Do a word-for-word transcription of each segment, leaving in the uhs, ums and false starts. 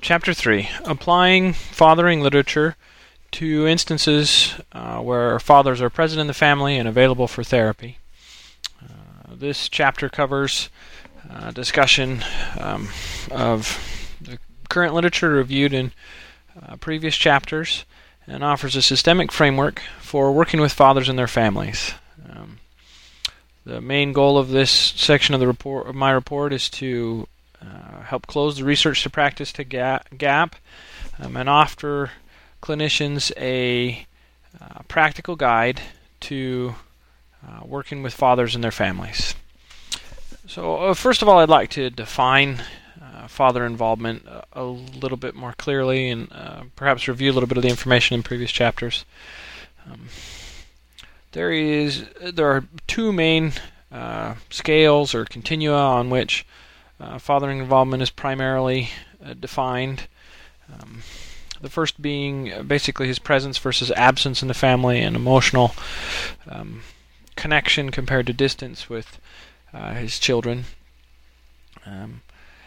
Chapter three, Applying Fathering Literature to Instances uh, where fathers are present in the family and available for therapy. Uh, this chapter covers uh, discussion um, of the current literature reviewed in uh, previous chapters and offers a systemic framework for working with fathers and their families. Um, the main goal of this section of the report, of my report, is to uh, help close the research to practice to ga- gap um, and offer clinicians a uh, practical guide to uh, working with fathers and their families. So, uh, first of all, I'd like to define uh, father involvement a, a little bit more clearly and uh, perhaps review a little bit of the information in previous chapters. Um, there is there are two main uh, scales or continua on which uh, fathering involvement is primarily uh, defined. Um, the first being uh, basically his presence versus absence in the family and emotional um, connection compared to distance with uh, his children. Um,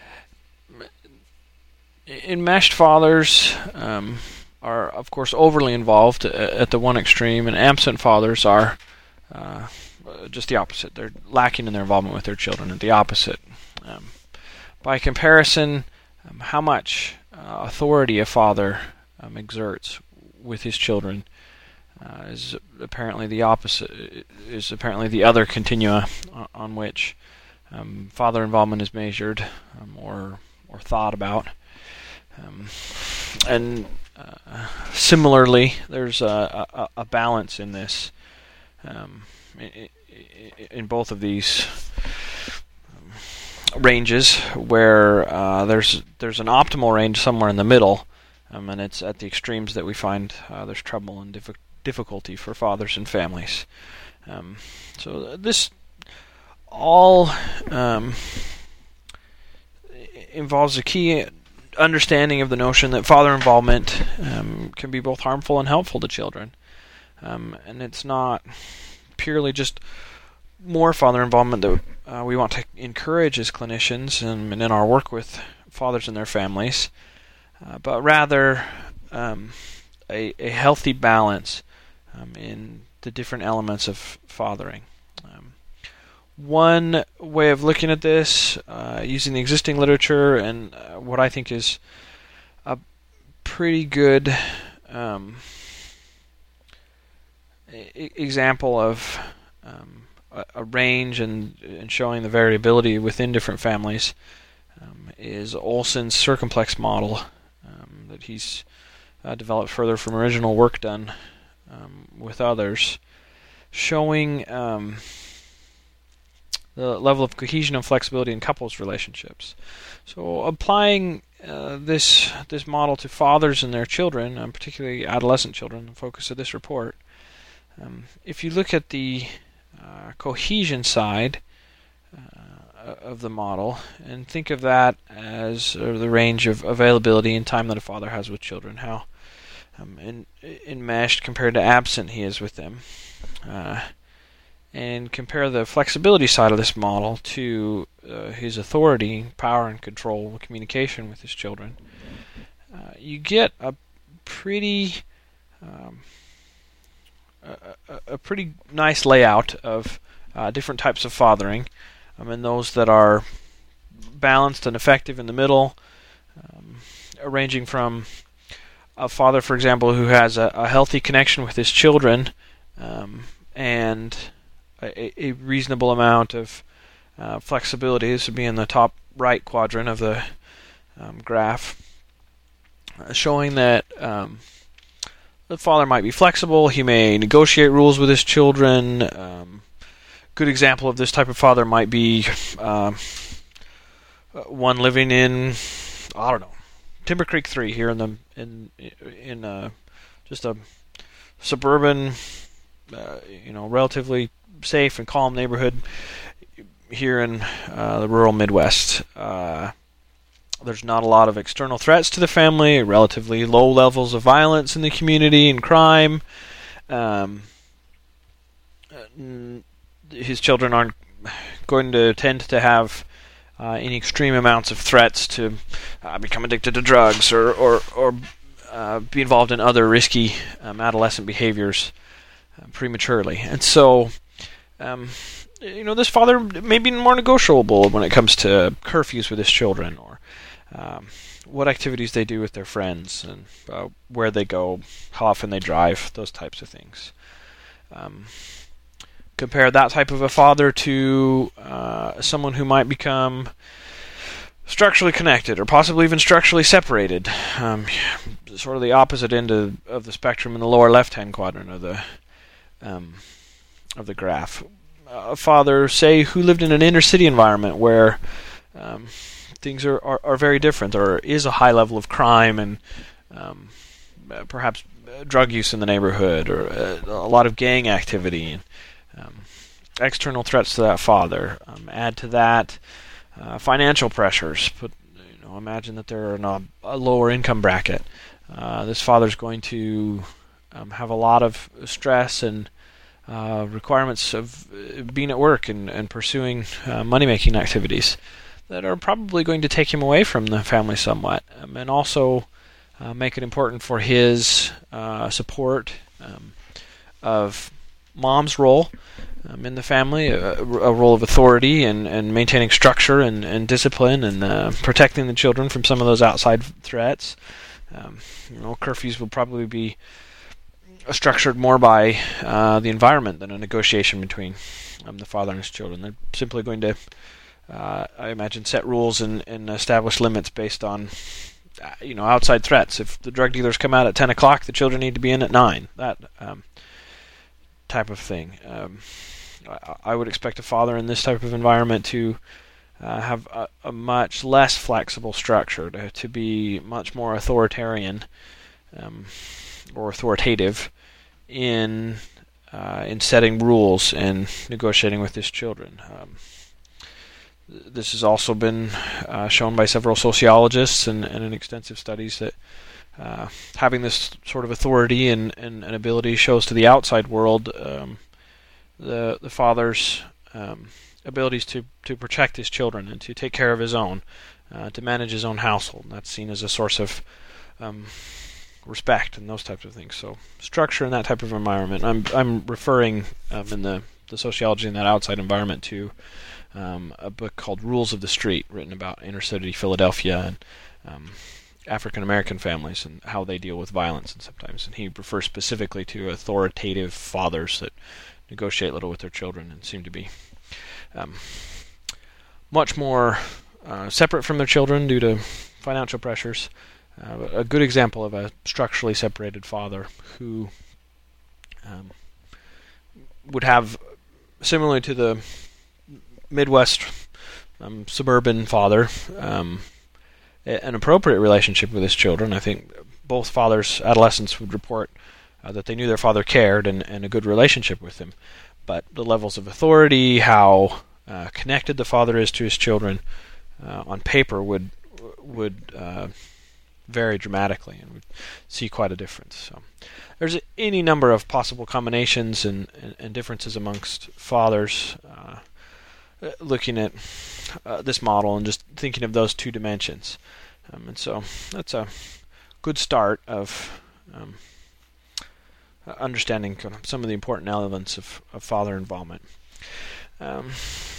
enmeshed fathers um, are, of course, overly involved at the one extreme, and absent fathers are uh, just the opposite. They're lacking in their involvement with their children, at the opposite. Um, by comparison, um, how much uh, authority a father um, exerts with his children uh, is apparently the opposite. Is apparently the other continua on, on which um, father involvement is measured um, or or thought about. Um, and uh, similarly, there's a, a, a balance in this, um, in, in both of these um, ranges, where uh, there's there's an optimal range somewhere in the middle, um, and it's at the extremes that we find uh, there's trouble and diffi- difficulty for fathers and families. Um, so this all um, involves a key understanding of the notion that father involvement um, can be both harmful and helpful to children. Um, and it's not purely just more father involvement that uh, we want to encourage as clinicians and, and in our work with fathers and their families, uh, but rather um, a, a healthy balance um, in the different elements of fathering. Um, One way of looking at this, uh, using the existing literature and uh, what I think is a pretty good um, e- example of um, a, a range and, and showing the variability within different families, um, is Olson's circumplex model um, that he's uh, developed further from original work done um, with others, showing Um, the level of cohesion and flexibility in couples relationships. So applying uh, this this model to fathers and their children, um, particularly adolescent children, the focus of this report, um, if you look at the uh, cohesion side uh, of the model and think of that as uh, the range of availability and time that a father has with children, how um, in, enmeshed compared to absent he is with them, uh, and compare the flexibility side of this model to uh, his authority, power, and control, communication with his children, uh, you get a pretty um, a, a, a pretty nice layout of uh, different types of fathering, um, and those that are balanced and effective in the middle, um, ranging from a father, for example, who has a, a healthy connection with his children um, and A, a reasonable amount of uh, flexibility. This would be in the top right quadrant of the um, graph, uh, showing that um, the father might be flexible. He may negotiate rules with his children. Um, good example of this type of father might be um, one living in, I don't know, Timber Creek three here in the in in uh, just a suburban, uh, you know, relatively safe and calm neighborhood here in uh, the rural Midwest. Uh, there's not a lot of external threats to the family, relatively low levels of violence in the community and crime. Um, his children aren't going to tend to have uh, any extreme amounts of threats to uh, become addicted to drugs or or, or uh, be involved in other risky um, adolescent behaviors uh, prematurely. And so, um, you know, this father may be more negotiable when it comes to curfews with his children, or um, what activities they do with their friends, and uh, where they go, how often they drive, those types of things. Um, compare that type of a father to uh, someone who might become structurally connected, or possibly even structurally separated. Um, sort of the opposite end of, of the spectrum in the lower left-hand quadrant of the um, of the graph. A father, say, who lived in an inner-city environment where um, things are, are, are very different. There is a high level of crime and um, perhaps drug use in the neighborhood, or a, a lot of gang activity, and um, external threats to that father. Um, add to that uh, financial pressures. But you know, imagine that they're in a, a lower income bracket. Uh, this father's going to um, have a lot of stress and uh, requirements of being at work and, and pursuing uh, money-making activities that are probably going to take him away from the family somewhat, um, and also uh, make it important for his uh, support um, of mom's role um, in the family, a, a role of authority and, and maintaining structure and, and discipline, and uh, protecting the children from some of those outside threats. Um, you know, curfews will probably be structured more by uh, the environment than a negotiation between um, the father and his children. They're simply going to, uh, I imagine, set rules and, and establish limits based on, uh, you know, outside threats. If the drug dealers come out at ten o'clock, the children need to be in at nine. That um, type of thing. Um, I, I would expect a father in this type of environment to uh, have a, a much less flexible structure, to, to be much more authoritarian um, or authoritative in uh, in setting rules and negotiating with his children. Um, this has also been uh, shown by several sociologists and, and in extensive studies that uh, having this sort of authority and, and, and ability shows to the outside world um, the the father's um, abilities to, to protect his children and to take care of his own, uh, to manage his own household. And that's seen as a source of um, respect and those types of things. So structure in that type of environment. I'm I'm referring um, in the, the sociology in that outside environment to um, a book called Rules of the Street, written about inner city Philadelphia and um, African American families and how they deal with violence, and sometimes. And he refers specifically to authoritative fathers that negotiate little with their children and seem to be um, much more uh, separate from their children due to financial pressures. Uh, a good example of a structurally separated father who um, would have, similarly to the Midwest um, suburban father, um, an appropriate relationship with his children. I think both fathers, adolescents, would report uh, that they knew their father cared and, and a good relationship with him. But the levels of authority, how uh, connected the father is to his children, uh, on paper would would uh, vary dramatically, and we'd see quite a difference. So there's any number of possible combinations and, and, and differences amongst fathers uh, looking at uh, this model and just thinking of those two dimensions. Um, and so that's a good start of um, understanding kind of some of the important elements of, of father involvement. Um,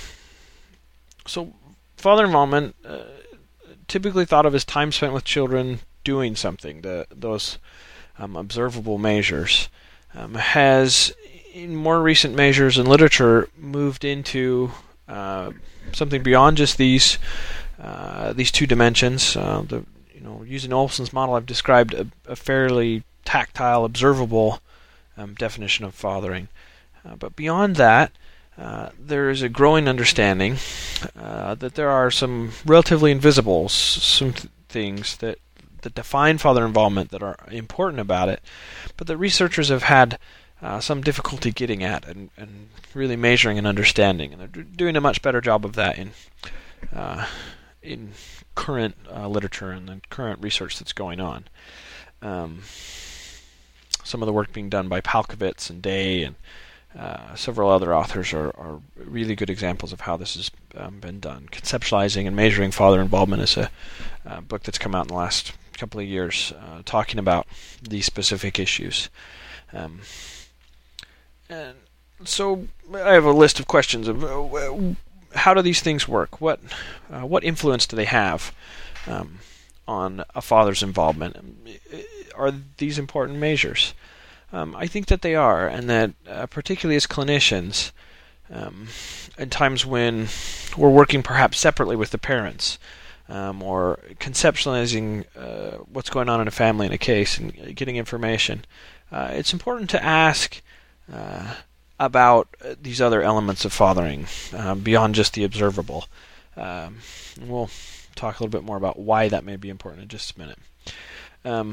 so father involvement uh, typically thought of as time spent with children doing something, the, those um, observable measures, um, has in more recent measures in literature moved into uh, something beyond just these uh, these two dimensions. Uh, the, you know, using Olson's model, I've described a, a fairly tactile, observable um, definition of fathering. Uh, but beyond that, Uh, there is a growing understanding uh, that there are some relatively invisible, s- some th- things that, that define father involvement that are important about it, but that researchers have had uh, some difficulty getting at and, and really measuring and understanding, and they're d- doing a much better job of that in uh, in current uh, literature and the current research that's going on. Um, some of the work being done by Palkovitz and Day and Uh, several other authors are, are really good examples of how this has um, been done. Conceptualizing and Measuring Father Involvement is a uh, book that's come out in the last couple of years, uh, talking about these specific issues. Um, and so I have a list of questions of uh, how do these things work? What uh, what influence do they have um, on a father's involvement? Are these important measures? Um, I think that they are, and that uh, particularly as clinicians, um, at times when we're working perhaps separately with the parents, um, or conceptualizing uh, what's going on in a family in a case and getting information, uh, it's important to ask uh, about these other elements of fathering uh, beyond just the observable. Um, and we'll talk a little bit more about why that may be important in just a minute. Um,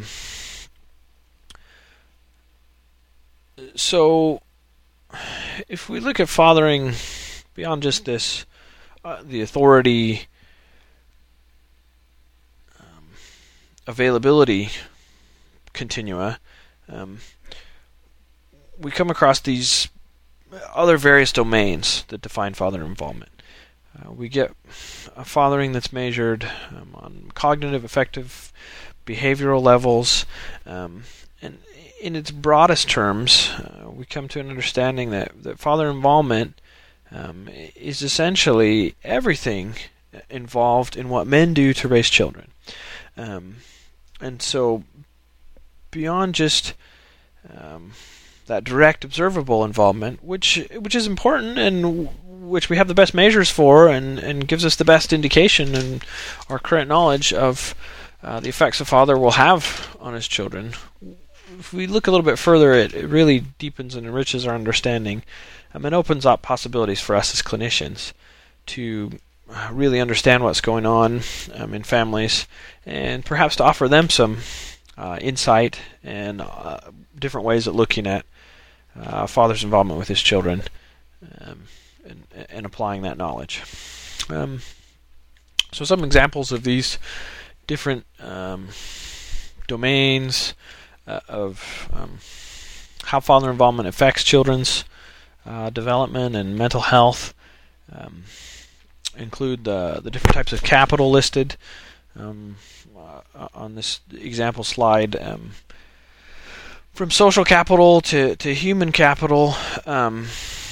So, if we look at fathering beyond just this, uh, the authority, um, availability continua, um, we come across these other various domains that define father involvement. Uh, we get a fathering that's measured um, on cognitive, affective, behavioral levels, um, and in its broadest terms, uh, we come to an understanding that, that father involvement um, is essentially everything involved in what men do to raise children. Um, and so, beyond just um, that direct observable involvement, which which is important and which we have the best measures for and, and gives us the best indication in our current knowledge of uh, the effects a father will have on his children, if we look a little bit further, it, it really deepens and enriches our understanding um, and opens up possibilities for us as clinicians to uh, really understand what's going on um, in families and perhaps to offer them some uh, insight and uh, different ways of looking at uh, a father's involvement with his children um, and, and applying that knowledge. Um, so some examples of these different um, domains Uh, of um, how father involvement affects children's uh, development and mental health um, include the the different types of capital listed um, uh, on this example slide, um, from social capital to, to human capital. Um,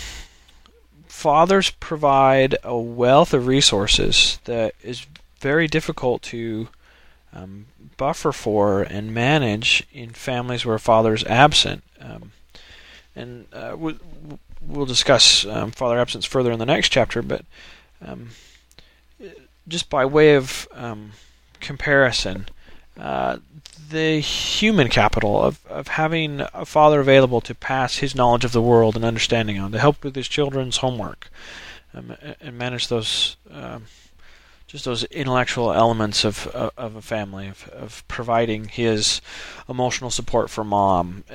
fathers provide a wealth of resources that is very difficult to um, buffer for and manage in families where a father is absent. Um, and uh, we'll, we'll discuss um, father absence further in the next chapter, but um, just by way of um, comparison, uh, the human capital of, of having a father available to pass his knowledge of the world and understanding on, to help with his children's homework, um, and manage those um, just those intellectual elements of of, of a family, of, of providing his emotional support for mom,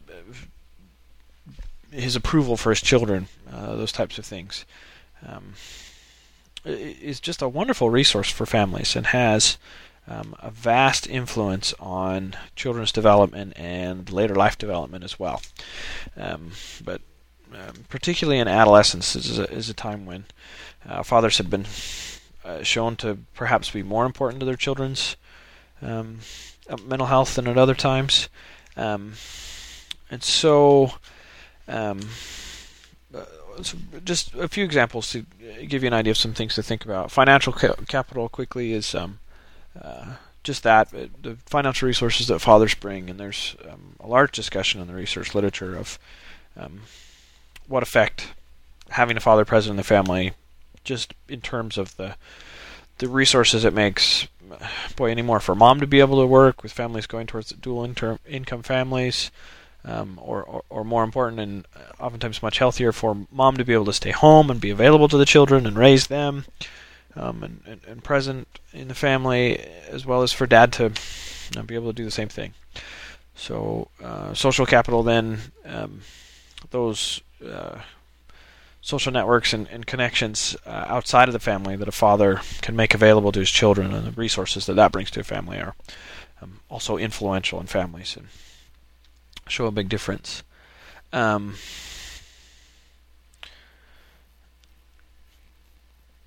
his approval for his children, uh, those types of things, um, is just a wonderful resource for families and has um, a vast influence on children's development and later life development as well. Um, but um, particularly in adolescence is a, is a time when uh, fathers have been Uh, shown to perhaps be more important to their children's um, mental health than at other times. Um, and so, um, uh, so, just a few examples to give you an idea of some things to think about. Financial ca- capital, quickly, is um, uh, just that, the financial resources that fathers bring, and there's um, a large discussion in the research literature of um, what effect having a father present in the family, just in terms of the the resources it makes, boy, anymore for mom to be able to work, with families going towards dual inter- income families, um, or, or or more important and oftentimes much healthier for mom to be able to stay home and be available to the children and raise them, um, and, and, and present in the family, as well as for dad to you know, be able to do the same thing. So uh, social capital then, um, those uh, social networks and, and connections uh, outside of the family that a father can make available to his children, and the resources that that brings to a family are um, also influential in families and show a big difference. Um,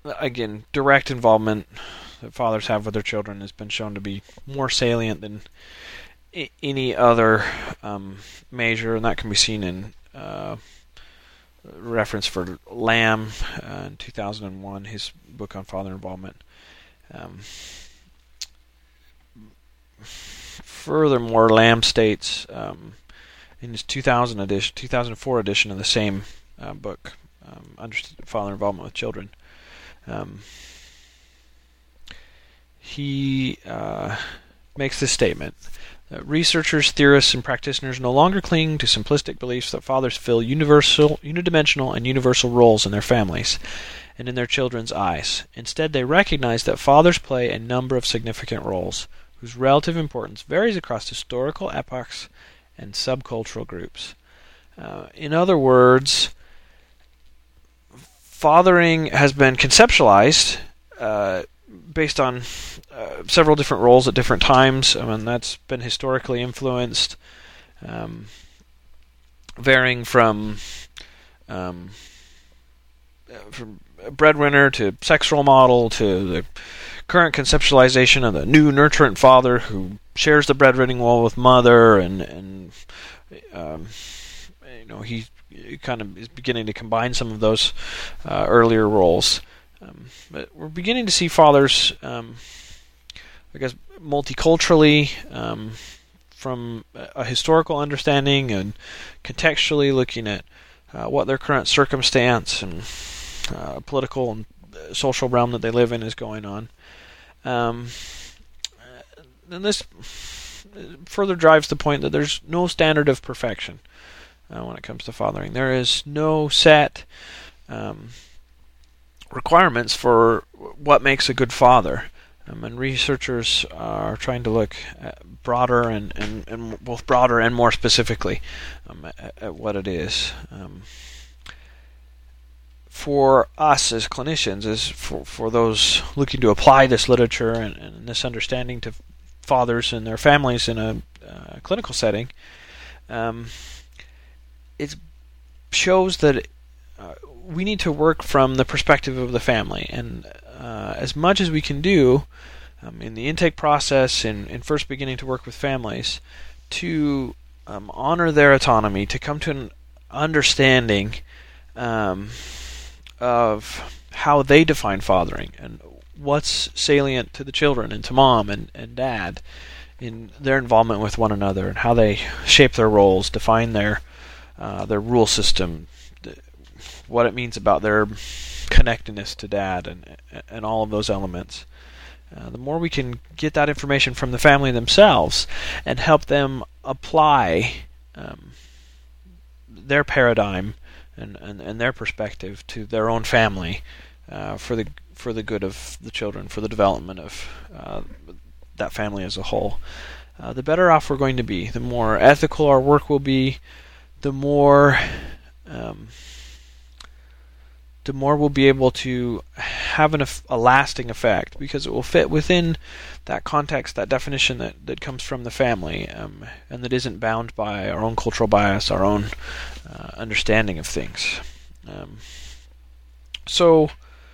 again, direct involvement that fathers have with their children has been shown to be more salient than I- any other um, measure, and that can be seen in uh, reference for Lamb uh, in two thousand one, his book on father involvement. Um, furthermore, Lamb states um, in his two thousand edition, two thousand four edition of the same uh, book, um, Understood Father Involvement with Children, um, he uh, makes this statement: that researchers, theorists, and practitioners no longer cling to simplistic beliefs that fathers fill universal, unidimensional, and universal roles in their families and in their children's eyes. Instead, they recognize that fathers play a number of significant roles, whose relative importance varies across historical epochs and subcultural groups. Uh, in other words, fathering has been conceptualized uh, based on uh, several different roles at different times. I mean, that's been historically influenced, um, varying from um, from breadwinner to sex role model to the current conceptualization of the new nurturant father who shares the breadwinning role with mother, and and um, you know he kind of is beginning to combine some of those uh, earlier roles. Um, but we're beginning to see fathers, um, I guess, multiculturally, um, from a historical understanding and contextually looking at uh, what their current circumstance and uh, political and social realm that they live in is going on. Um, and this further drives the point that there's no standard of perfection uh, when it comes to fathering. There is no set um, requirements for what makes a good father. Um, and researchers are trying to look at broader and, and, and both broader and more specifically um, at, at what it is. Um, for us as clinicians, as for, for those looking to apply this literature and, and this understanding to fathers and their families in a uh, clinical setting, um, it shows that uh, we need to work from the perspective of the family, and uh, as much as we can do um, in the intake process and, and first beginning to work with families to um, honor their autonomy, to come to an understanding um, of how they define fathering and what's salient to the children and to mom and, and dad in their involvement with one another, and how they shape their roles, define their uh, their rule system, what it means about their connectedness to dad, and and all of those elements. Uh, the more we can get that information from the family themselves and help them apply um, their paradigm and, and, and their perspective to their own family uh, for the for the good of the children, for the development of uh, that family as a whole, uh, the better off we're going to be. The more ethical our work will be, the more um, the more we'll be able to have an, a lasting effect, because it will fit within that context, that definition that, that comes from the family, um, and that isn't bound by our own cultural bias, our own uh, understanding of things. Um, so,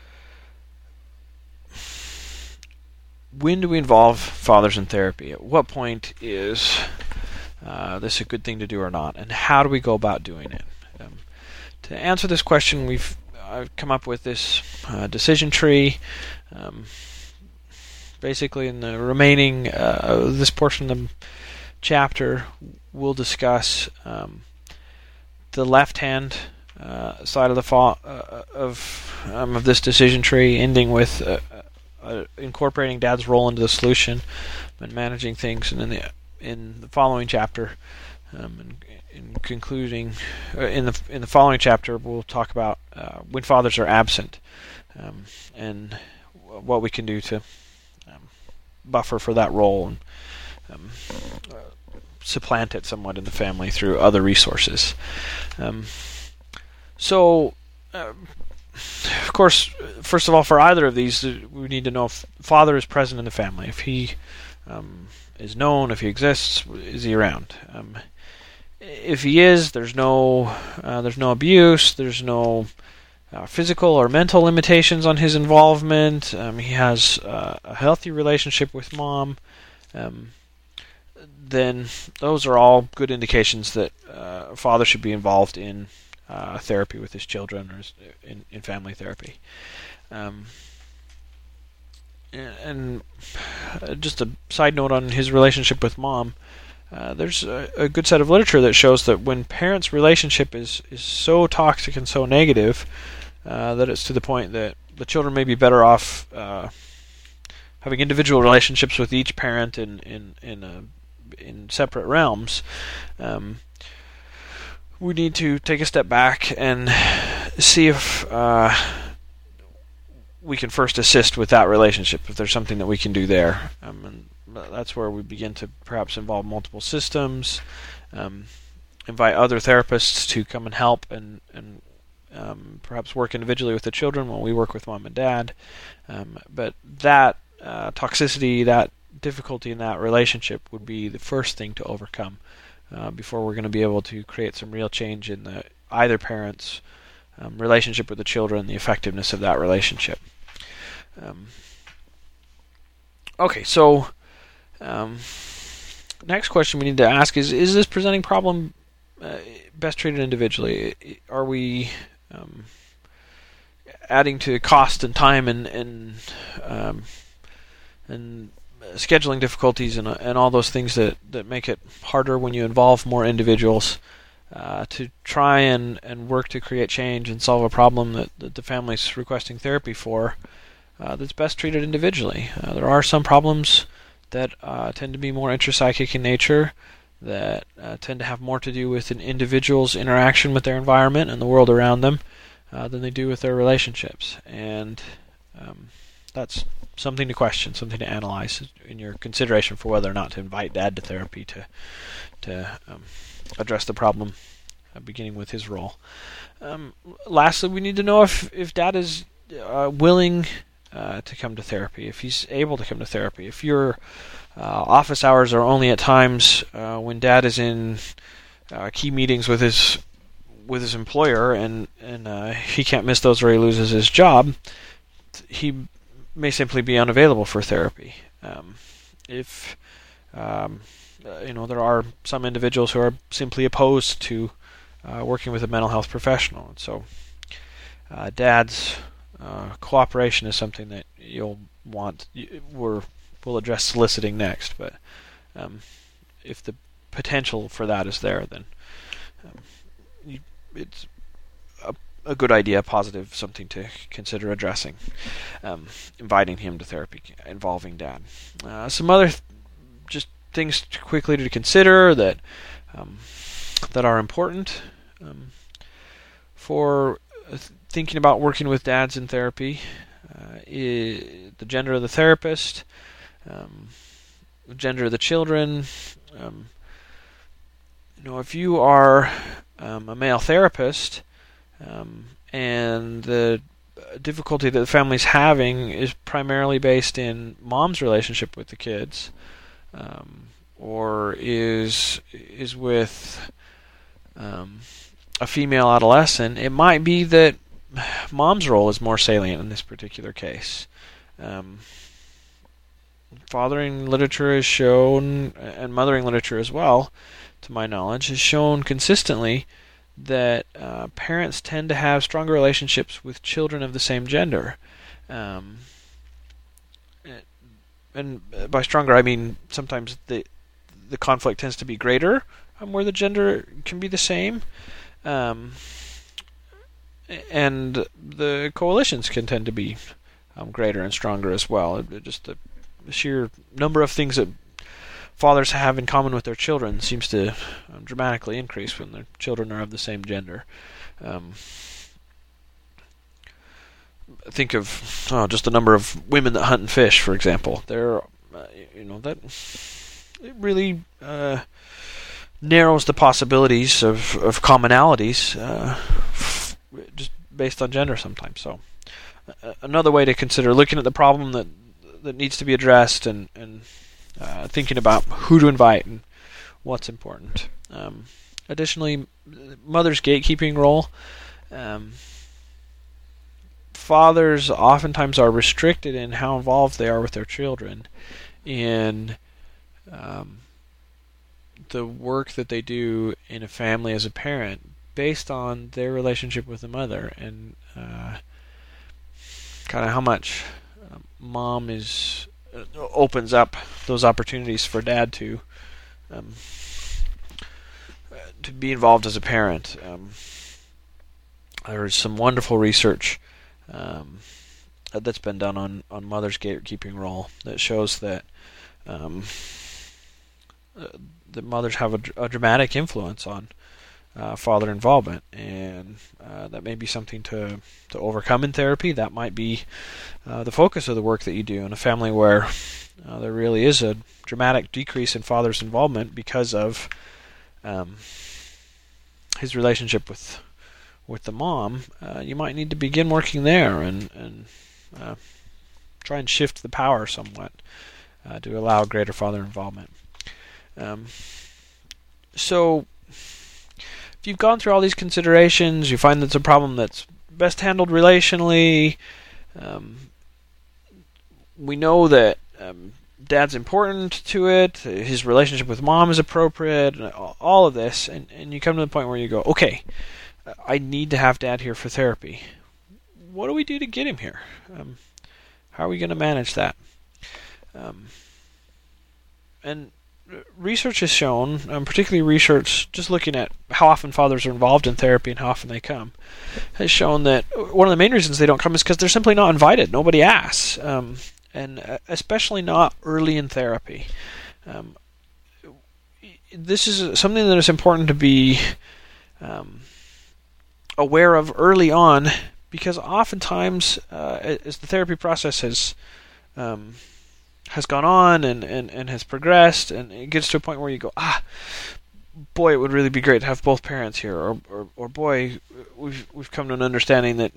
when do we involve fathers in therapy? At what point is uh, this a good thing to do or not? And how do we go about doing it? Um, to answer this question, we've I've come up with this uh, decision tree. Um, basically, in the remaining uh, this portion of the chapter, we'll discuss um, the left-hand uh, side of the fa- uh, of um, of this decision tree, ending with uh, uh, incorporating dad's role into the solution and managing things, and in the in the following chapter, um, and, in concluding, uh, in the in the following chapter, we'll talk about uh, when fathers are absent, um, and what we can do to um, buffer for that role and um, uh, supplant it somewhat in the family through other resources. Um, so, uh, of course, first of all, for either of these, we need to know if father is present in the family. If he um, is known, if he exists, is he around? Um, If he is, there's no uh, there's no abuse, there's no uh, physical or mental limitations on his involvement. Um, he has uh, a healthy relationship with mom. Um, then those are all good indications that uh, a father should be involved in uh, therapy with his children, or in, in family therapy. Um, and just a side note on his relationship with mom, uh, there's a, a good set of literature that shows that when parents' relationship is, is so toxic and so negative uh, that it's to the point that the children may be better off uh, having individual relationships with each parent in in in, a, in separate realms, um, we need to take a step back and see if uh, we can first assist with that relationship, if there's something that we can do there. Um, and that's where we begin to perhaps involve multiple systems, um, invite other therapists to come and help, and, and um, perhaps work individually with the children while we work with mom and dad. Um, but that uh, toxicity, that difficulty in that relationship would be the first thing to overcome uh, before we're going to be able to create some real change in the either parent's um, relationship with the children, the effectiveness of that relationship. Um, okay, so um, next question we need to ask is, is this presenting problem uh, best treated individually? Are we um, adding to cost and time and and, um, and scheduling difficulties and and all those things that, that make it harder when you involve more individuals uh, to try and, and work to create change and solve a problem that, that the family's requesting therapy for uh, that's best treated individually. Uh, there are some problems that uh, tend to be more intrapsychic in nature, that uh, tend to have more to do with an individual's interaction with their environment and the world around them uh, than they do with their relationships. And um, that's something to question, something to analyze in your consideration for whether or not to invite Dad to therapy to to um, address the problem, uh, beginning with his role. Um, lastly, we need to know if, if Dad is uh, willing uh, to come to therapy, if he's able to come to therapy. If your uh, office hours are only at times uh, when Dad is in uh, key meetings with his with his employer, and and uh, he can't miss those or he loses his job, he may simply be unavailable for therapy. Um, if um, uh, you know, there are some individuals who are simply opposed to uh, working with a mental health professional, and so uh, Dad's uh, cooperation is something that you'll want. We're we'll address soliciting next, but um, if the potential for that is there, then um, you, it's a a good idea, positive, something to consider addressing, um, inviting him to therapy, involving Dad. Uh, some other th- just things to quickly to consider that um, that are important um, for uh, thinking about working with dads in therapy. Uh, is the gender of the therapist, um, the gender of the children. Um, you know, if you are um, a male therapist, Um, and the difficulty that the family's having is primarily based in mom's relationship with the kids, um, or is is with um, a female adolescent, it might be that mom's role is more salient in this particular case. Um, fathering literature has shown, and mothering literature as well, to my knowledge, has shown consistently that uh, parents tend to have stronger relationships with children of the same gender. Um, and by stronger, I mean sometimes the the conflict tends to be greater um, where the gender can be the same. Um, and the coalitions can tend to be um, greater and stronger as well. It, it just the sheer number of things that fathers have in common with their children seems to um, dramatically increase when their children are of the same gender. Um, think of oh, just the number of women that hunt and fish, for example. There, uh, you know, that it really uh, narrows the possibilities of of commonalities uh, f- just based on gender sometimes. So, uh, another way to consider looking at the problem that that needs to be addressed, and and Uh, thinking about who to invite and what's important. Um, additionally, mother's gatekeeping role. Um, fathers oftentimes are restricted in how involved they are with their children in um, the work that they do in a family as a parent based on their relationship with the mother, and uh, kind of how much uh, mom is uh, opens up those opportunities for dad to um, to be involved as a parent. Um, there's some wonderful research um, that's been done on, on mother's gatekeeping role that shows that um, uh, the mothers have a, a dramatic influence on uh, father involvement, and uh, that may be something to to overcome in therapy. That might be uh, the focus of the work that you do in a family where uh, there really is a dramatic decrease in father's involvement because of um, his relationship with with the mom. Uh, you might need to begin working there and and uh, try and shift the power somewhat uh, to allow greater father involvement. Um, so, if you've gone through all these considerations, you find that it's a problem that's best handled relationally. Um, we know that um, dad's important to it. His relationship with mom is appropriate. All of this, and, and you come to the point where you go, okay, I need to have dad here for therapy. What do we do to get him here? Um, how are we going to manage that? Um, and research has shown, um, particularly research just looking at how often fathers are involved in therapy and how often they come, has shown that one of the main reasons they don't come is because they're simply not invited. Nobody asks, um, and especially not early in therapy. Um, this is something that is important to be um, aware of early on, because oftentimes uh, as the therapy process has um, has gone on and, and, and has progressed, and it gets to a point where you go, ah, boy, it would really be great to have both parents here, or, or, or boy, we've we've come to an understanding that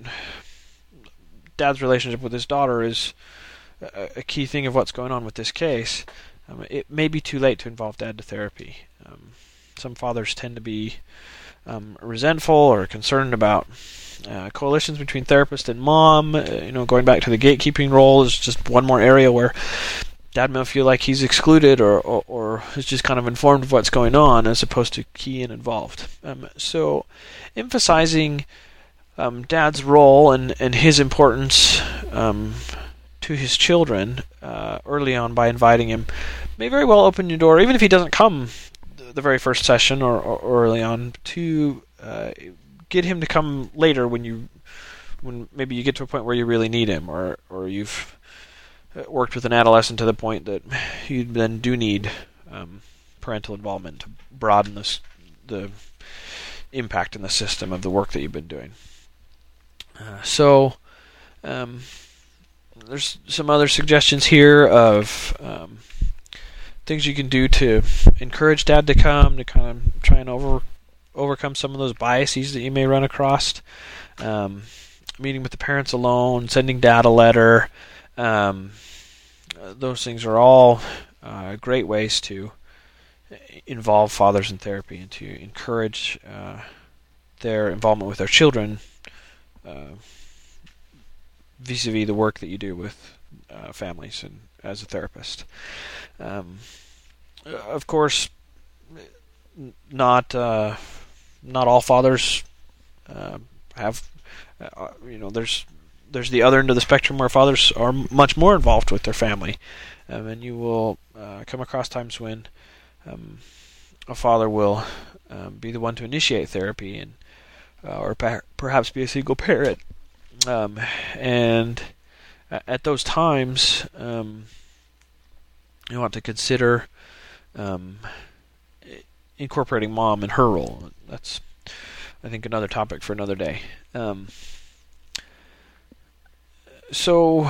dad's relationship with his daughter is a, a key thing of what's going on with this case. Um, it may be too late to involve dad to therapy. Um, some fathers tend to be um, resentful or concerned about Uh, coalitions between therapist and mom. Uh, you know, going back to the gatekeeping role is just one more area where dad may feel like he's excluded or, or, or is just kind of informed of what's going on as opposed to key and involved. Um, so emphasizing um, dad's role and, and his importance um, to his children uh, early on by inviting him may very well open your door, even if he doesn't come the very first session or, or early on, to uh, get him to come later when you, when maybe you get to a point where you really need him, or or you've worked with an adolescent to the point that you then do need um, parental involvement to broaden this, the impact in the system of the work that you've been doing. Uh, so um, there's some other suggestions here of um, things you can do to encourage dad to come, to kind of try and over overcome some of those biases that you may run across. Um, meeting with the parents alone, sending dad a letter. Um, those things are all uh, great ways to involve fathers in therapy and to encourage uh, their involvement with their children uh, vis-a-vis the work that you do with uh, families and as a therapist. Um, of course, not uh, not all fathers uh, have, uh, you know, there's there's the other end of the spectrum where fathers are much more involved with their family, um, and you will uh, come across times when um, a father will um, be the one to initiate therapy, and uh, or per- perhaps be a single parent, um, and at those times um, you want to consider um, incorporating mom in her role. That's, I think, another topic for another day. Um, so,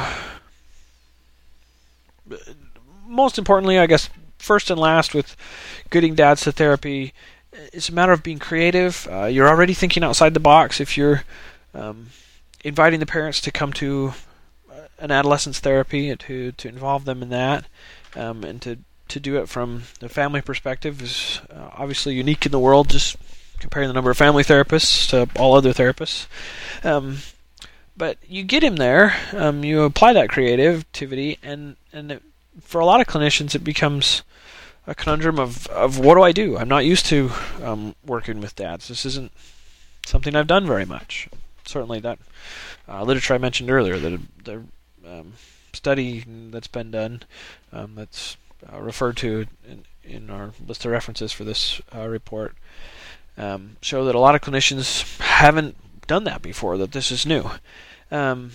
most importantly, I guess, first and last with getting dads to therapy, it's a matter of being creative. Uh, you're already thinking outside the box if you're um, inviting the parents to come to an adolescent's therapy, to to involve them in that, um, and to to do it from the family perspective is uh, obviously unique in the world, just comparing the number of family therapists to all other therapists. Um, but you get him there. Um, you apply that creativity, and and it, for a lot of clinicians, it becomes a conundrum of, of what do I do? I'm not used to um, working with dads. This isn't something I've done very much. Certainly that uh, literature I mentioned earlier, the, the um, study that's been done, um, that's uh, referred to in, in our list of references for this uh, report, um, show that a lot of clinicians haven't done that before, that this is new. Um,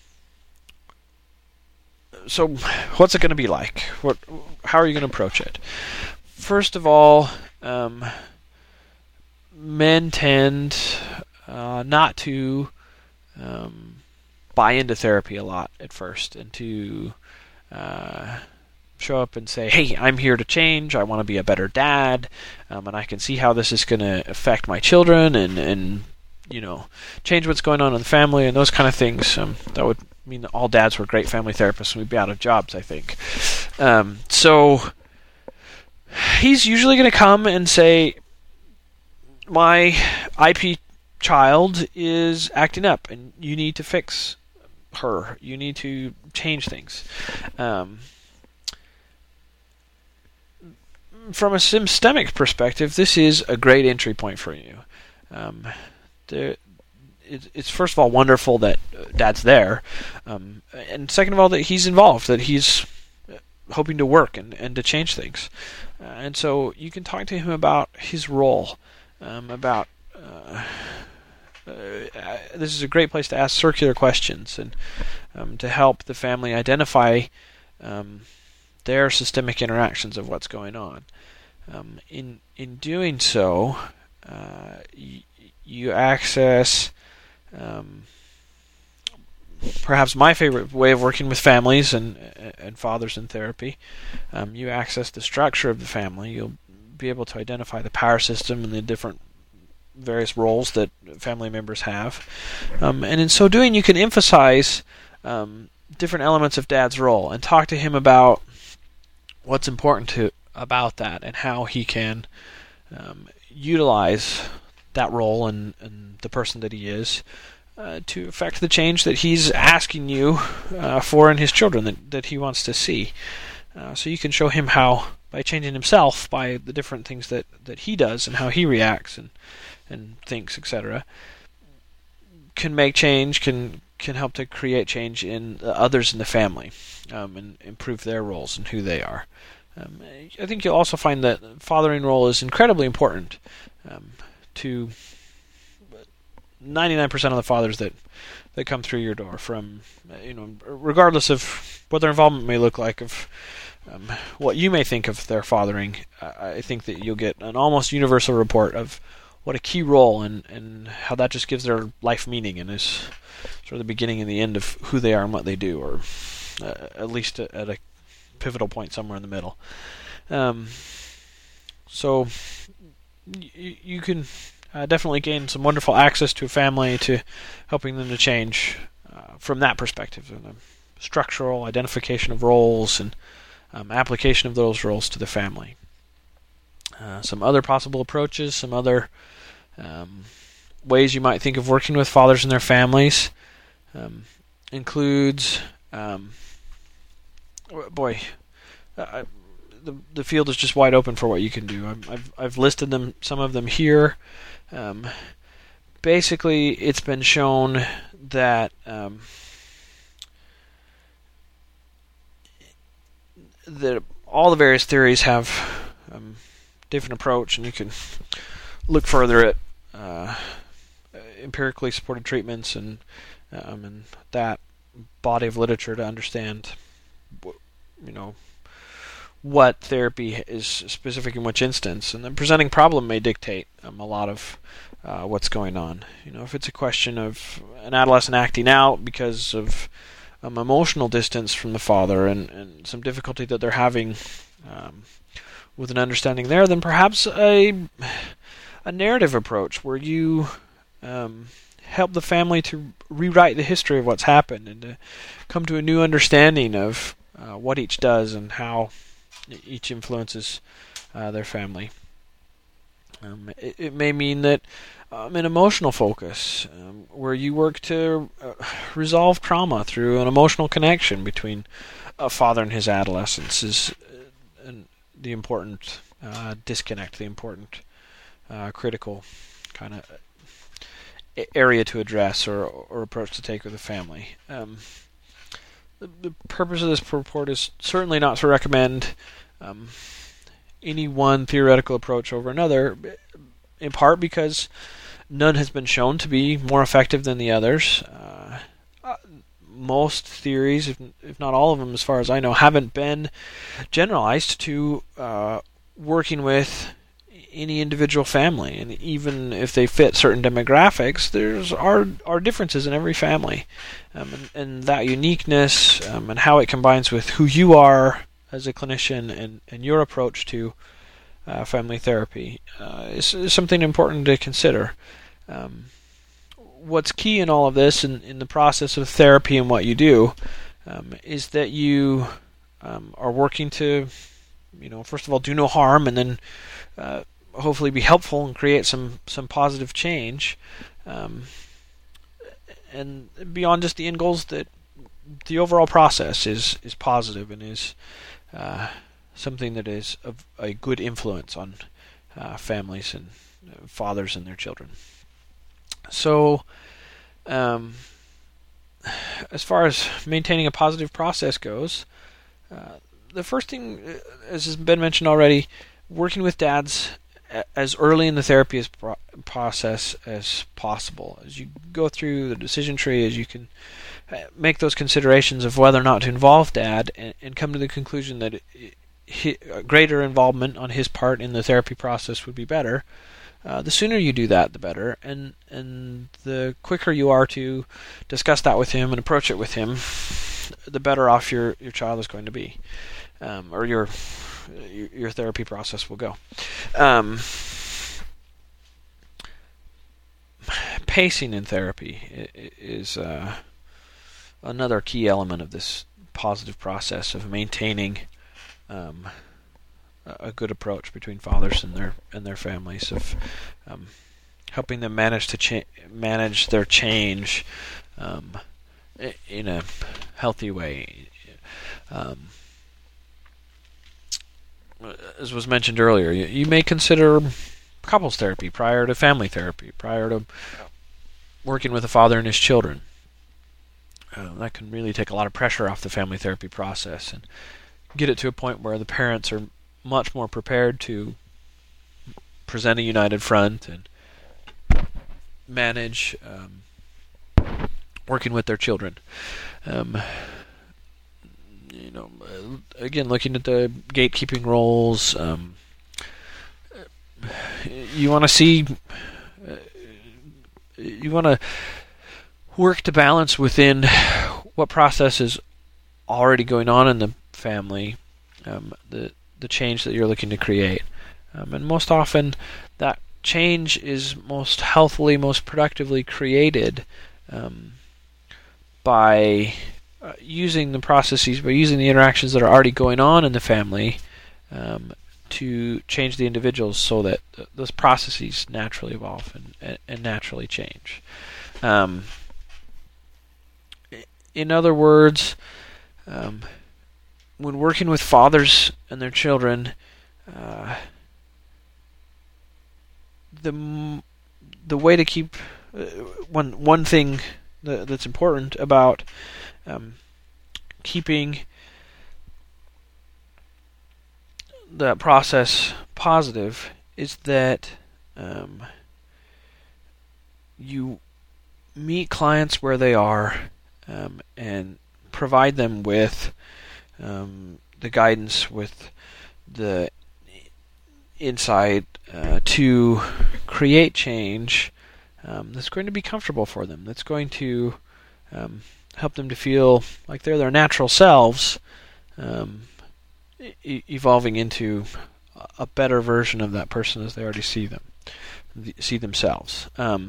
So, what's it going to be like? What? How are you going to approach it? First of all, um, men tend uh, not to um, buy into therapy a lot at first, and to uh, show up and say, "Hey, I'm here to change. I want to be a better dad, um, and I can see how this is going to affect my children, and and you know, change what's going on in the family, and those kind of things." Um, that would mean that all dads were great family therapists and we'd be out of jobs, I think. Um, so he's usually going to come and say, my I P child is acting up and you need to fix her. You need to change things. Um, from a systemic perspective, this is a great entry point for you. Um, the It's first of all wonderful that Dad's there, um, and second of all that he's involved, that he's hoping to work and, and to change things. Uh, and so you can talk to him about his role, um, about uh, uh, this is a great place to ask circular questions and um, to help the family identify um, their systemic interactions of what's going on. Um, in in doing so, uh, y- you access Um, perhaps my favorite way of working with families and and fathers in therapy. Um, you access the structure of the family. You'll be able to identify the power system and the different various roles that family members have. Um, and in so doing, you can emphasize um, different elements of Dad's role and talk to him about what's important to about that and how he can um, utilize that role and, and the person that he is uh, to affect the change that he's asking you uh, for in his children, that, that he wants to see. Uh, so you can show him how, by changing himself, by the different things that, that he does and how he reacts and and thinks, et cetera, can make change, can can help to create change in the others in the family, um, and improve their roles and who they are. Um, I think you'll also find that the fathering role is incredibly important um, to ninety-nine percent of the fathers that, that come through your door, from, you know, regardless of what their involvement may look like, of um, what you may think of their fathering. I think that you'll get an almost universal report of what a key role, and, and how that just gives their life meaning and is sort of the beginning and the end of who they are and what they do, or uh, at least at a pivotal point somewhere in the middle. Um, so y- you can uh, definitely gain some wonderful access to a family, to helping them to change uh, from that perspective, and the structural identification of roles and um, application of those roles to the family. Uh, some other possible approaches, some other um, ways you might think of working with fathers and their families um, includes, um, boy, uh, the the field is just wide open for what you can do. I've I've, I've listed them, some of them here. Um, basically, it's been shown that um, that all the various theories have um, different approach, and you can look further at uh, empirically supported treatments and um, and that body of literature to understand, you know, what therapy is specific in which instance, and the presenting problem may dictate um, a lot of uh, what's going on. You know, if it's a question of an adolescent acting out because of um, emotional distance from the father and, and some difficulty that they're having um, with an understanding there, then perhaps a a narrative approach where you um, help the family to rewrite the history of what's happened and to come to a new understanding of uh, what each does and how each influences uh, their family. Um, it, it may mean that um, an emotional focus, um, where you work to uh, resolve trauma through an emotional connection between a father and his adolescence, is uh, an, the important uh, disconnect, the important uh, critical kind of area to address or, or approach to take with a family. Um, the, the purpose of this report is certainly not to recommend um, any one theoretical approach over another, in part because none has been shown to be more effective than the others. Uh, uh, most theories, if, if not all of them as far as I know, haven't been generalized to uh, working with any individual family, and even if they fit certain demographics, there's are are differences in every family, um, and, and that uniqueness um, and how it combines with who you are as a clinician and, and your approach to uh, family therapy uh, is, is something important to consider. Um, what's key in all of this, and in, in the process of therapy and what you do, um, is that you um, are working to, you know, first of all, do no harm, and then uh, hopefully be helpful and create some, some positive change. Um, and beyond just the end goals, that the overall process is, is positive and is uh, something that is of a good influence on uh, families and uh, fathers and their children. So, um, as far as maintaining a positive process goes, uh, the first thing, as has been mentioned already, working with dads as early in the therapy as pro- process as possible. As you go through the decision tree, as you can make those considerations of whether or not to involve dad, and, and come to the conclusion that it, it, greater involvement on his part in the therapy process would be better. Uh, the sooner you do that, the better, and and the quicker you are to discuss that with him and approach it with him, the better off your, your child is going to be, um, or your your therapy process will go. Um, pacing in therapy is uh, another key element of this positive process of maintaining um, a good approach between fathers and their and their families, of um, helping them manage to cha- manage their change um, in a healthy way. Um, as was mentioned earlier, you, you may consider couples therapy prior to family therapy, prior to working with a father and his children. Uh, that can really take a lot of pressure off the family therapy process and get it to a point where the parents are much more prepared to present a united front and manage um, working with their children. Um, you know, again, looking at the gatekeeping roles, um, you want to see, uh, you want to work to balance within what process is already going on in the family, um, the the change that you're looking to create. Um, and most often that change is most healthily, most productively created um, by uh, using the processes, by using the interactions that are already going on in the family um, to change the individuals, so that th- those processes naturally evolve and, and, and naturally change. Um, in other words, um, when working with fathers and their children, uh, the the way to keep uh, one one thing that, that's important about um, keeping that process positive is that um, you meet clients where they are um, and provide them with Um, the guidance, with the insight uh, to create change um, that's going to be comfortable for them, that's going to um, help them to feel like they're their natural selves, um, e- evolving into a better version of that person as they already see them, see themselves. Um,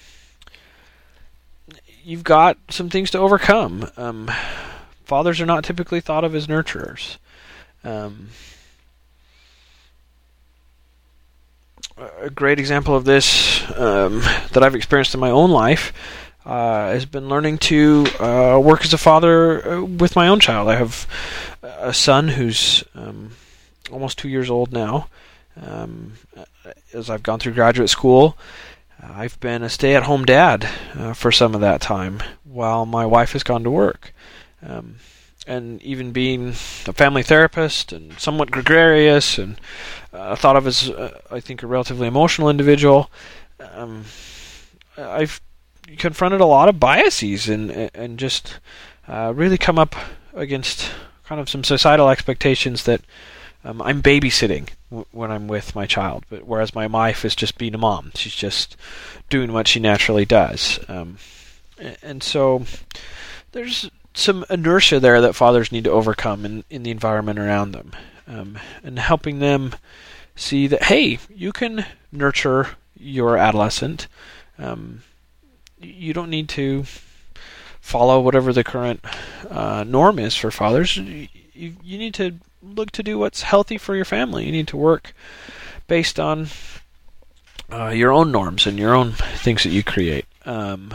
you've got some things to overcome. Um, Fathers are not typically thought of as nurturers. Um, a great example of this um, that I've experienced in my own life uh, has been learning to uh, work as a father with my own child. I have a son who's um, almost two years old now. Um, as I've gone through graduate school, I've been a stay-at-home dad uh, for some of that time while my wife has gone to work. Um, and even being a family therapist and somewhat gregarious and uh, thought of as, uh, I think, a relatively emotional individual, um, I've confronted a lot of biases and, and just uh, really come up against kind of some societal expectations that um, I'm babysitting w- when I'm with my child, but whereas my wife is just being a mom. She's just doing what she naturally does. Um, and so there's some inertia there that fathers need to overcome in, in the environment around them, um, and helping them see that, hey, you can nurture your adolescent. Um, you don't need to follow whatever the current uh, norm is for fathers. You, you need to look to do what's healthy for your family. You need to work based on uh, your own norms and your own things that you create. Um,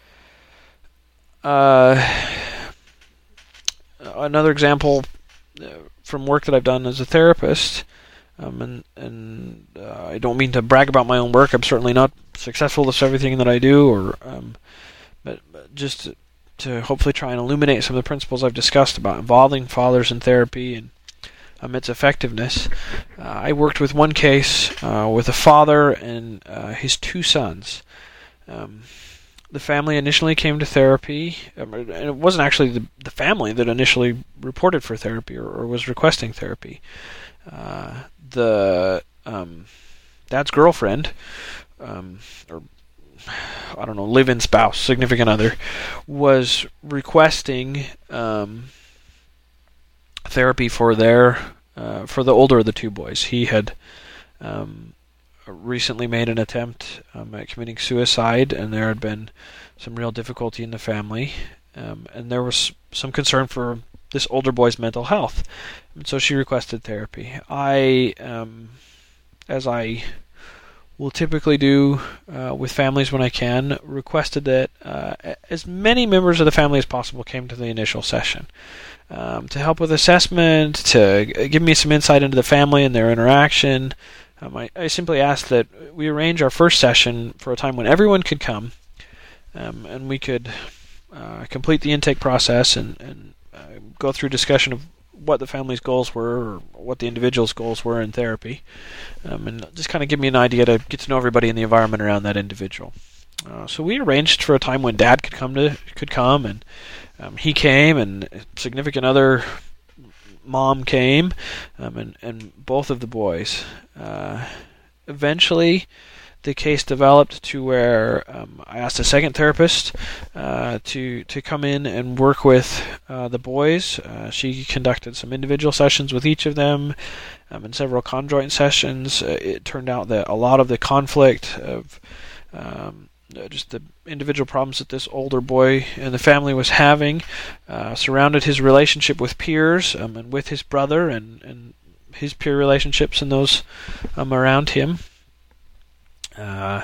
uh, another example from work that I've done as a therapist, um, and, and uh, I don't mean to brag about my own work. I'm certainly not successful at everything that I do, or um, but, but just to, to hopefully try and illuminate some of the principles I've discussed about involving fathers in therapy and um, its effectiveness. Uh, I worked with one case uh, with a father and uh, his two sons. Um, the family initially came to therapy, um, and it wasn't actually the, the family that initially reported for therapy or, or was requesting therapy. Uh, the um, dad's girlfriend, um, or I don't know, live-in spouse, significant other, was requesting um, therapy for their uh, for the older of the two boys. He had um, recently made an attempt um, at committing suicide, and there had been some real difficulty in the family, um, and there was some concern for this older boy's mental health, and so she requested therapy. I, um, as I will typically do uh, with families when I can, requested that uh, as many members of the family as possible came to the initial session um, to help with assessment, to give me some insight into the family and their interaction. Um, I, I simply asked that we arrange our first session for a time when everyone could come, um, and we could uh, complete the intake process and, and uh, go through discussion of what the family's goals were, or what the individual's goals were in therapy, um, and just kind of give me an idea to get to know everybody in the environment around that individual. Uh, so we arranged for a time when Dad could come to could come, and um, he came, and a significant other mom came, um, and and both of the boys. Uh, eventually, the case developed to where um, I asked a second therapist uh, to to come in and work with uh, the boys. Uh, she conducted some individual sessions with each of them, um, and several conjoint sessions. Uh, it turned out that a lot of the conflict of um, just the individual problems that this older boy and the family was having uh, surrounded his relationship with peers, um, and with his brother, and, and his peer relationships and those um, around him. Uh,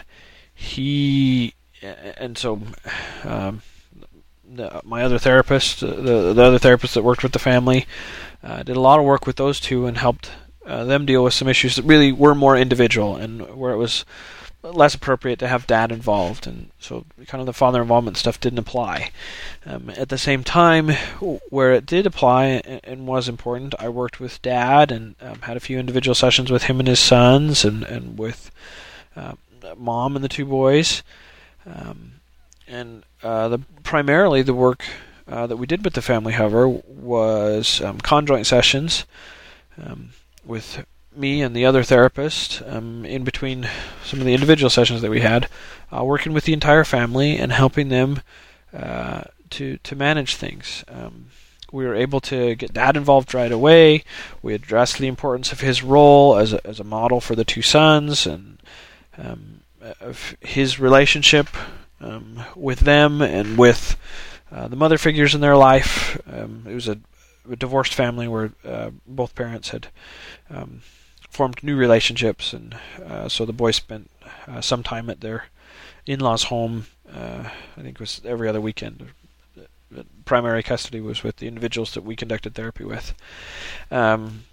he and so um, the, my other therapist, the the other therapist that worked with the family, uh, did a lot of work with those two and helped uh, them deal with some issues that really were more individual and where it was less appropriate to have Dad involved, and so kind of the father involvement stuff didn't apply. Um, at the same time, where it did apply and, and was important, I worked with Dad and um, had a few individual sessions with him and his sons, and and with Uh, Mom and the two boys, um, and uh, the primarily the work uh, that we did with the family, however, was um, conjoint sessions um, with me and the other therapist, um, in between some of the individual sessions that we had, uh, working with the entire family and helping them uh, to to manage things. Um, we were able to get Dad involved right away. We addressed the importance of his role as a, as a model for the two sons, and Um, of his relationship um, with them and with uh, the mother figures in their life. Um, it was a, a divorced family where uh, both parents had um, formed new relationships, and uh, so the boys spent uh, some time at their in-laws' home. Uh, I think it was every other weekend. The primary custody was with the individuals that we conducted therapy with. Um,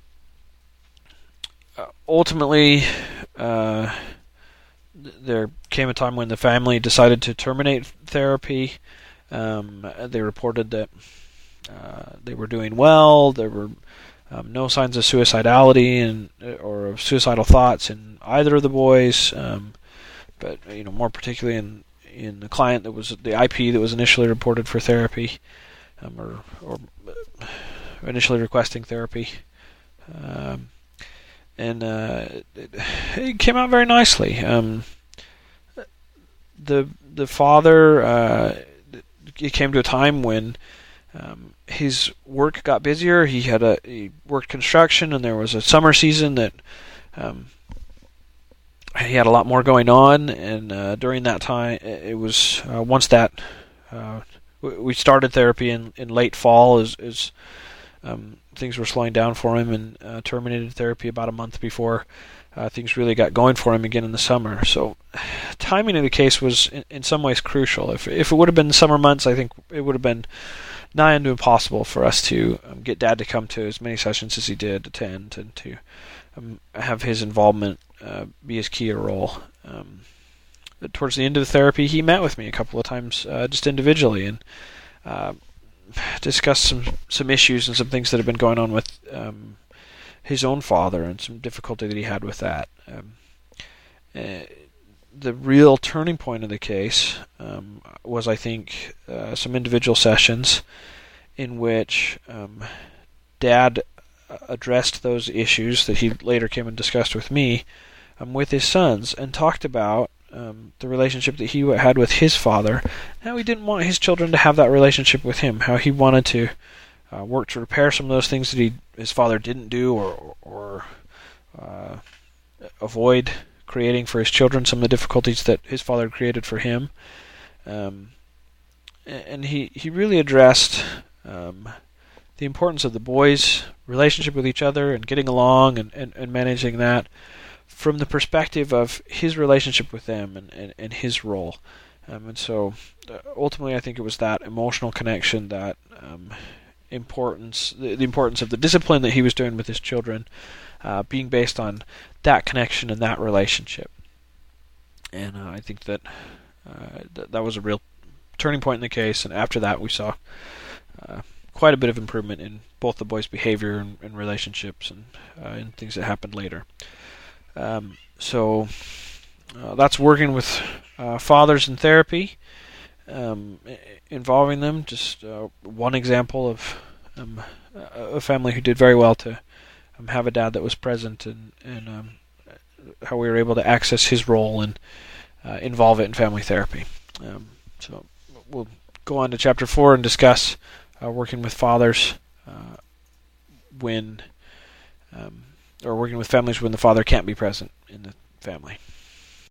ultimately, uh, there came a time when the family decided to terminate therapy. Um, they reported that uh, they were doing well. There were Um, no signs of suicidality and or of suicidal thoughts in either of the boys, um, but you know more particularly in in the client that was the I P that was initially reported for therapy, um, or or initially requesting therapy, um, and uh, it, it came out very nicely. Um, the the father uh, it came to a time when Um, his work got busier. He had a he worked construction, and there was a summer season that um, he had a lot more going on. And uh, during that time, it was uh, once that uh, we started therapy in, in late fall, as, as um, things were slowing down for him, and uh, terminated therapy about a month before uh, things really got going for him again in the summer. So timing of the case was in, in some ways crucial. If if it would have been the summer months, I think it would have been nigh unto impossible for us to um, get Dad to come to as many sessions as he did attend, and to um, have his involvement uh, be as key a role. Um, towards the end of the therapy, he met with me a couple of times, uh, just individually, and uh, discussed some some issues and some things that have been going on with um, his own father, and some difficulty that he had with that. Um, uh, The real turning point of the case um, was, I think, uh, some individual sessions in which um, Dad addressed those issues that he later came and discussed with me um, with his sons, and talked about um, the relationship that he had with his father, how he didn't want his children to have that relationship with him, how he wanted to uh, work to repair some of those things that he his father didn't do, or, or uh, avoid creating for his children some of the difficulties that his father created for him. Um, and he, he really addressed um, the importance of the boys' relationship with each other and getting along, and, and, and managing that from the perspective of his relationship with them, and, and, and his role. Um, and so uh, ultimately I think it was that emotional connection, that um, importance, the, the importance of the discipline that he was doing with his children, Uh, being based on that connection and that relationship. And uh, I think that, uh, th- that was a real turning point in the case, and after that we saw uh, quite a bit of improvement in both the boys' behavior and, and relationships, and, uh, and things that happened later. Um, so uh, that's working with uh, fathers in therapy, um, involving them. Just uh, one example of um, a family who did very well to Um, have a dad that was present, and, and um, how we were able to access his role and uh, involve it in family therapy. Um, so we'll go on to chapter four and discuss uh, working with fathers uh, when, um, or working with families when the father can't be present in the family.